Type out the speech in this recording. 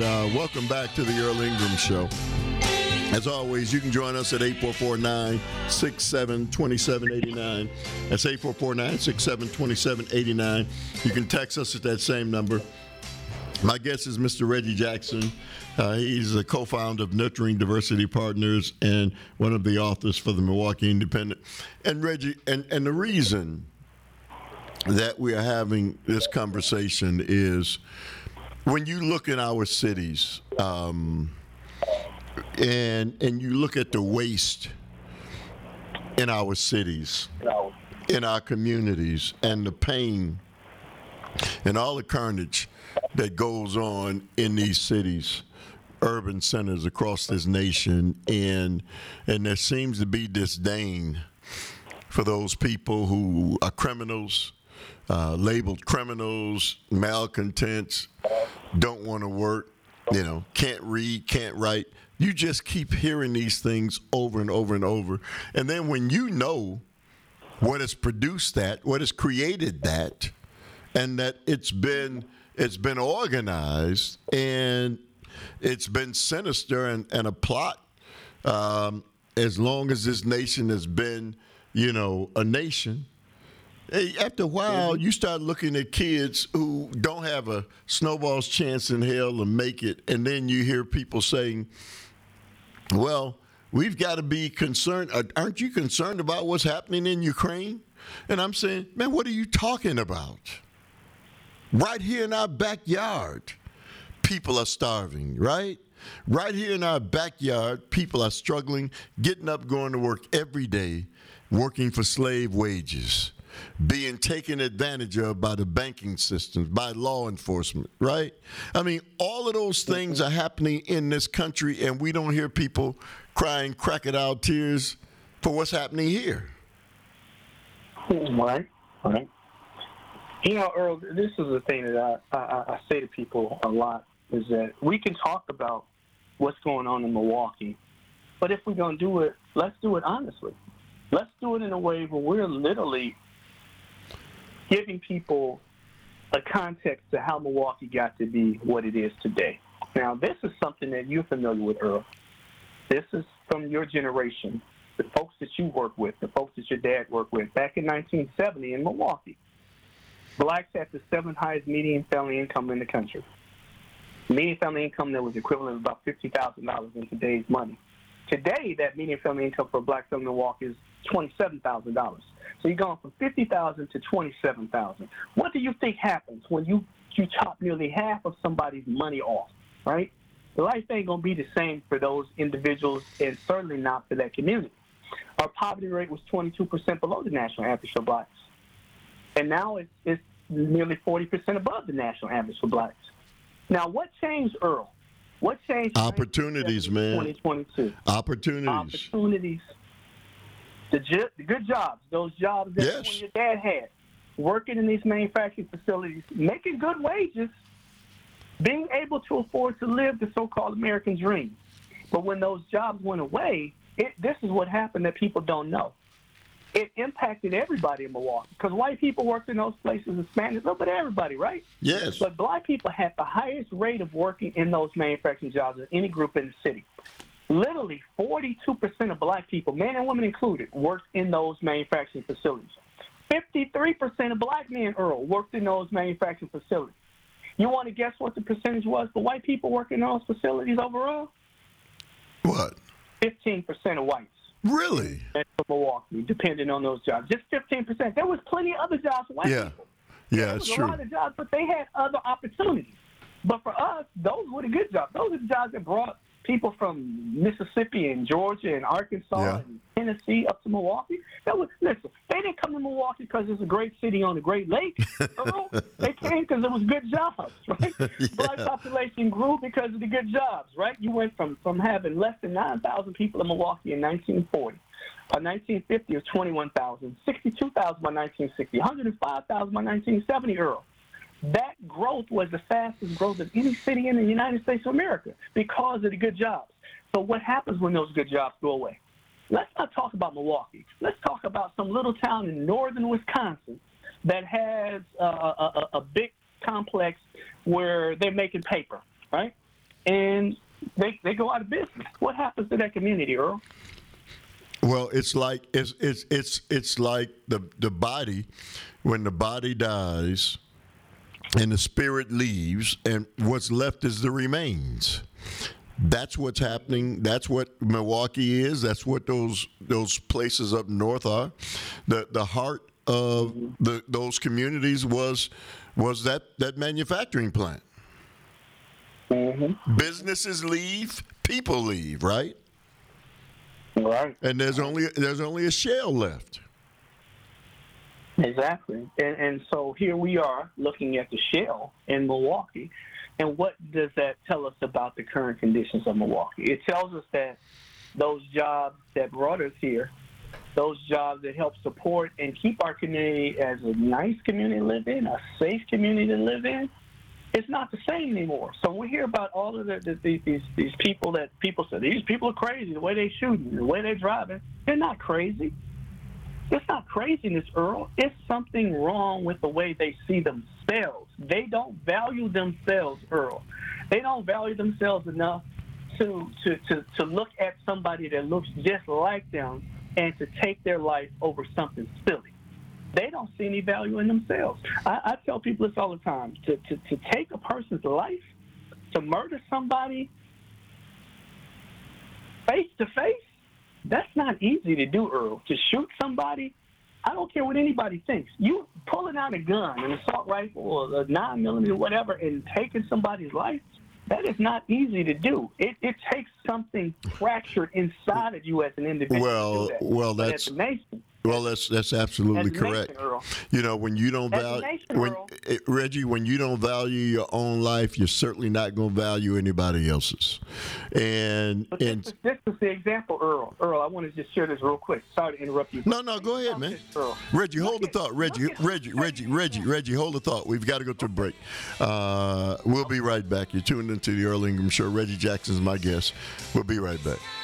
welcome back to the Earl Ingram Show. As always, you can join us at 844-967-2789. That's 844-967-2789. You can text us at that same number. My guest is Mr. Reggie Jackson. He's a co-founder of Nurturing Diversity Partners and one of the authors for the Milwaukee Independent. And Reggie, and the reason that we are having this conversation is when you look at our cities, and you look at the waste in our cities, in our communities, and the pain and all the carnage that goes on in these cities, urban centers across this nation, and there seems to be disdain for those people who are criminals, labeled criminals, malcontents, don't want to work, can't read, can't write. You just keep hearing these things over and over and over. And then when you know what has produced that, what has created that, and that it's been organized and it's been sinister and a plot, as long as this nation has been, a nation. Hey, after a while, you start looking at kids who don't have a snowball's chance in hell to make it, and then you hear people saying, well, we've got to be concerned. Aren't you concerned about what's happening in Ukraine? And I'm saying, man, what are you talking about? Right here in our backyard, people are starving, right? Right here in our backyard, people are struggling, getting up, going to work every day, working for slave wages, being taken advantage of by the banking systems, by law enforcement, right? I mean, all of those things are happening in this country, and we don't hear people crying crocodile tears for what's happening here. Right. Earl, this is the thing that I say to people a lot, is that we can talk about what's going on in Milwaukee, but if we're going to do it, let's do it honestly. Let's do it in a way where we're literally giving people a context to how Milwaukee got to be what it is today. Now, this is something that you're familiar with, Earl. This is from your generation, the folks that you work with, the folks that your dad worked with. Back in 1970 in Milwaukee, blacks had the seventh highest median family income in the country. Median family income that was equivalent of about $50,000 in today's money. Today, that median family income for a black family in Milwaukee is $27,000. So you're going from $50,000 to $27,000. What do you think happens when you chop nearly half of somebody's money off, right? The life ain't going to be the same for those individuals, and certainly not for that community. Our poverty rate was 22% below the national average for blacks. And now it's nearly 40% above the national average for blacks. Now, what changed, Earl? What changed? Opportunities, man. 2022. Opportunities. The good jobs, those jobs that Yes. your dad had, working in these manufacturing facilities, making good wages, being able to afford to live the so-called American dream. But when those jobs went away, this is what happened that people don't know. It impacted everybody in Milwaukee because white people worked in those places, Hispanics, a little bit of everybody, right? Yes. But black people had the highest rate of working in those manufacturing jobs of any group in the city. Literally 42% of black people, men and women included, worked in those manufacturing facilities. 53% of black men, Earl, worked in those manufacturing facilities. You want to guess what the percentage was for white people working in those facilities overall? What? 15% of whites. Really? In Milwaukee, depending on those jobs. Just 15%. There was plenty of other jobs for white people. Yeah, it's true. true. A lot of jobs, but they had other opportunities. But for us, those were the good jobs. Those are the jobs that brought people from Mississippi and Georgia and Arkansas and Tennessee up to Milwaukee. Listen, they didn't come to Milwaukee because it's a great city on the Great Lakes. They came because it was good jobs, right? Black population grew because of the good jobs, right? You went from having less than 9,000 people in Milwaukee in 1940. 1950 was 21,000, 62,000 by 1960, 105,000 by 1970, Earl. That growth was the fastest growth of any city in the United States of America because of the good jobs. So what happens when those good jobs go away? Let's not talk about Milwaukee. Let's talk about some little town in northern Wisconsin that has a big complex where they're making paper, right? and they go out of business. What happens to that community, Earl? Well, it's like it's like the body, when the body dies and the spirit leaves, and what's left is the remains. That's what's happening. That's what Milwaukee is. That's what those places up north are. The heart of those communities was that manufacturing plant. Mm-hmm. Businesses leave, people leave, right? Right. And there's only a shell left. Exactly. And so here we are looking at the shell in Milwaukee. And what does that tell us about the current conditions of Milwaukee? It tells us that those jobs that brought us here, those jobs that help support and keep our community as a nice community to live in, a safe community to live in, it's not the same anymore. So we hear about all of these people that people say, these people are crazy, the way they shooting, the way they're driving. They're not crazy. It's not craziness, Earl. It's something wrong with the way they see themselves. They don't value themselves, Earl. They don't value themselves enough to look at somebody that looks just like them and to take their life over something silly. They don't see any value in themselves. I tell people this all the time. To take a person's life, to murder somebody face to face, that's not easy to do, Earl. To shoot somebody, I don't care what anybody thinks. You pulling out a gun, an assault rifle, or a 9mm, whatever, and taking somebody's life, that is not easy to do. It takes something fractured inside of you as an individual. That's absolutely correct. You know, when you don't value, Reggie, when you don't value your own life, you're certainly not going to value anybody else's. And this is the example, Earl. Earl, I want to just share this real quick. Sorry to interrupt you. No, go ahead, man. Reggie, hold the thought. Reggie, hold the thought. We've got to go to a break. We'll be right back. You're tuned into the Earl Ingram Show. Reggie Jackson's my guest. We'll be right back.